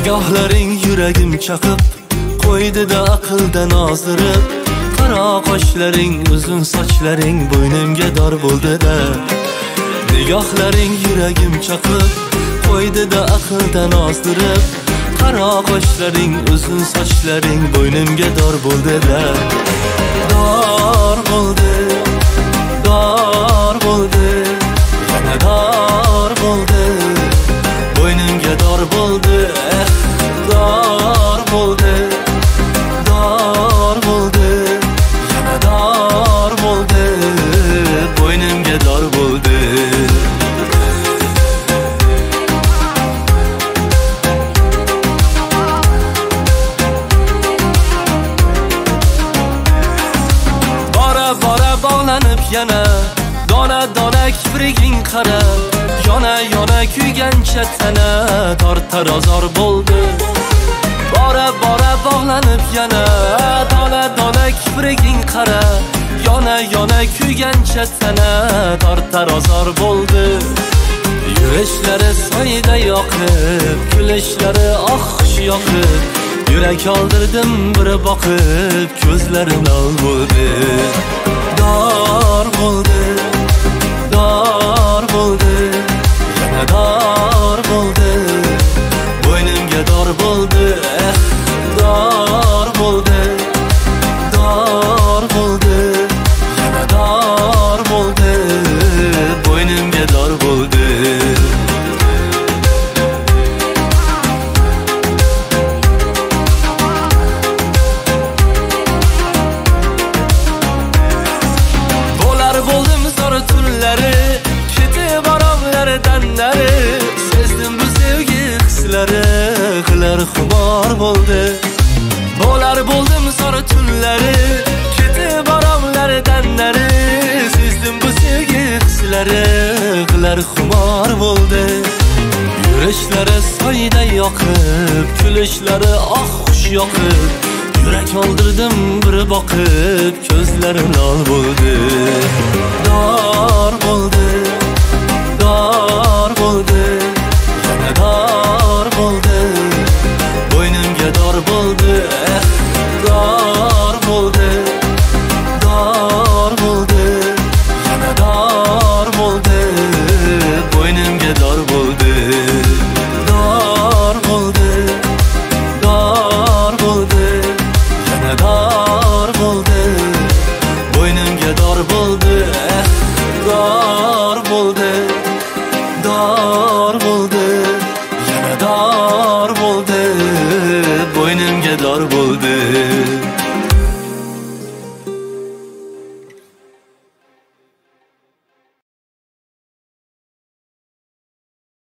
Nigohlaring yuragim chaqib qo'ydi-da aqldan ozdirib. Qaro qoshlaring, uzun sochlaring bo'ynimga dor bo'ldi-da. Nigohlaring yuragim chaqib qo'ydi-da aqldan ozdirib. Qaro qoshlaring, uzun sochlaring bo'ynimga dor bo'ldi-da. Dor bo'ldi, dor bo'ldi, yana dor bo'ldi. Bo'ynimga dor bo'ldi, dor bo'ldi, dor bo'ldi, yana dor bo'ldi. Bo'ynimga dor bo'ldi. Bora bog'lanib yana dona kipriging qara. Yona kuygancha tana tortar azor bo'ldi. Bora bog'lanib yana dona kipriging qara. Yona kuygancha tana tortar azor bo'ldi. Yurishlari soyda yoqib, kulishlari oxsh yoqib. Yurak oldirdim bir boqib, ko'zlarim lol bo'ldi. Dor bo'ldi, dor bo'ldi, yana dor bo'ldi. Bo'ynimga dor bo'ldi, dor bo'ldi, dor bo'ldi, yana dor bo'ldi. Bo'ynimga dor bo'ldi. Bo'ldim zor tunlari, ketib oromlardan nari. Sezdim bu sevgi hislari, qilar xumor bo'ldi. Bo'ldim zor tunlari, ketib oromlardan nari. Sezdim bu sevgi hislari, qilar xumor bo'ldi. Yurishlari soyda yoqib, kulishlari oxsh yoqib. Yurak oldirdim bir boqib, ko'zlarim lol bo'ldi. Dor bo'ldi, dor bo'ldi, yana dor bo'ldi. Bo'ynimga dor bo'ldi, dor bo'ldi, dor bo'ldi, yana dor bo'ldi. Bo'ynimga dor bo'ldi. Dor bo'ldi, dor bo'ldi, yana dor bo'ldi. Bo'ynimga dor bo'ldi, dor bo'ldi, dor bo'ldi, yana dor